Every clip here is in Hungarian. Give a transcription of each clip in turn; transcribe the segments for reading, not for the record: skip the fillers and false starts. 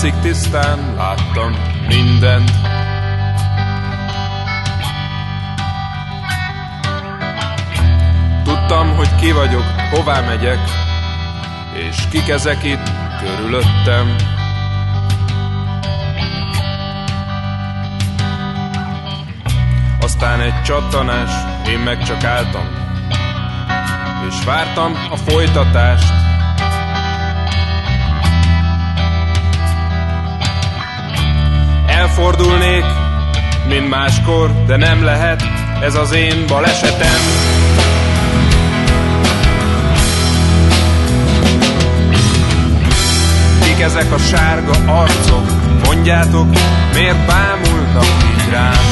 arcig tisztán láttam mindent. Tudtam, hogy ki vagyok, hová megyek, és kik ezek itt körülöttem. Aztán egy csattanás, én meg csak álltam, és vártam a folytatást. Elfordulnék, mint máskor, de nem lehet, ez az én balesetem. Kik ezek a sárga arcok? Mondjátok, miért bámulnak így rám?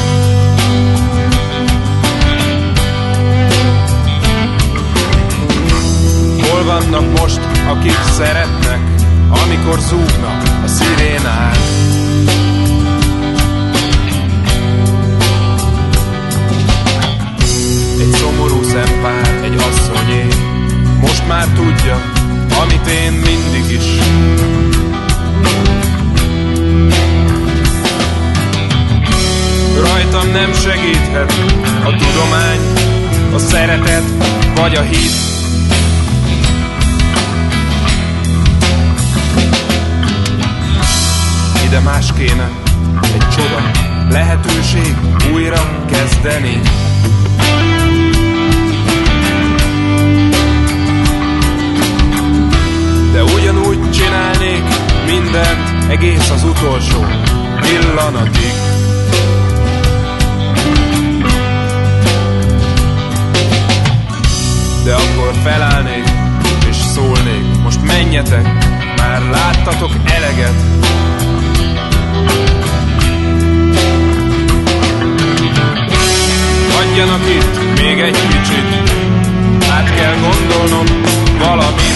Hol vannak most, akik szeretnek, amikor zúgnak a szirénák? Egy szomorú szempár, egy asszonyé, most már tudja, amit én mindig is. Rajtam nem segíthet a tudomány, a szeretet vagy a hit. Ide más kéne, egy csoda, lehetőség újra kezdeni. De ugyanúgy csinálnék mindent, egész az utolsó pillanatig. De akkor felállnék és szólnék, most menjetek, már láttatok eleget. Hagyjanak itt még egy kicsit, át kell gondolnom valamit.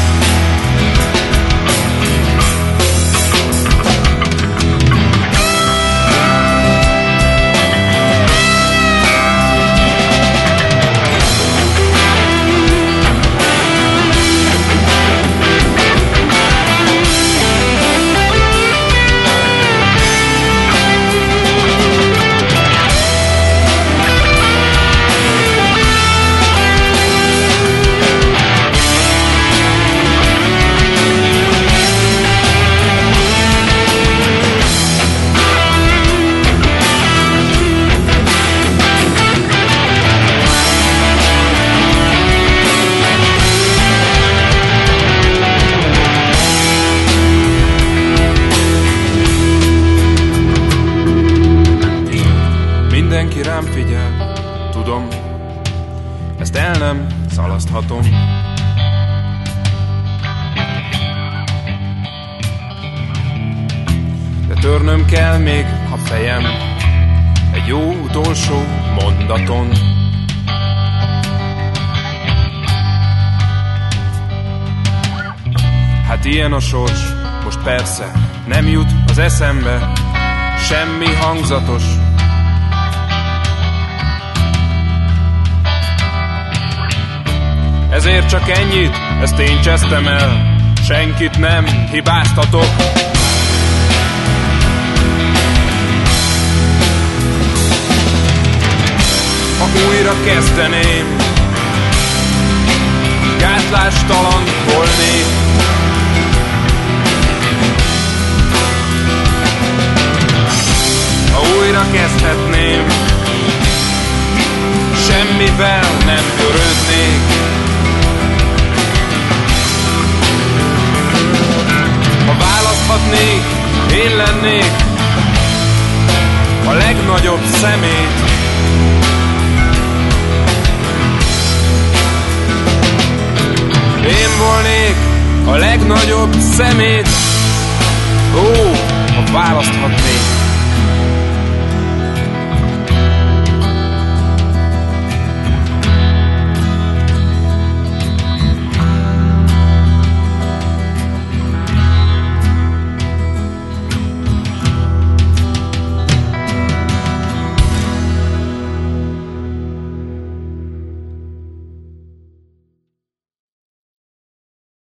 Mindenki rám figyel, tudom, ezt el nem szalaszthatom. De törnöm kell még a fejem egy jó utolsó mondaton. Hát ilyen a sors, most persze nem jut az eszembe semmi hangzatos. Ezért csak ennyit, ezt én csesztem el, senkit nem hibáztatok. Ha újra kezdeném, gátlástalan volnék. Ha újra kezdhetném, semmivel nem törődnék. Ha választhatnék, én lennék a legnagyobb szemét. Én volnék a legnagyobb szemét. Ó, ha választhatnék.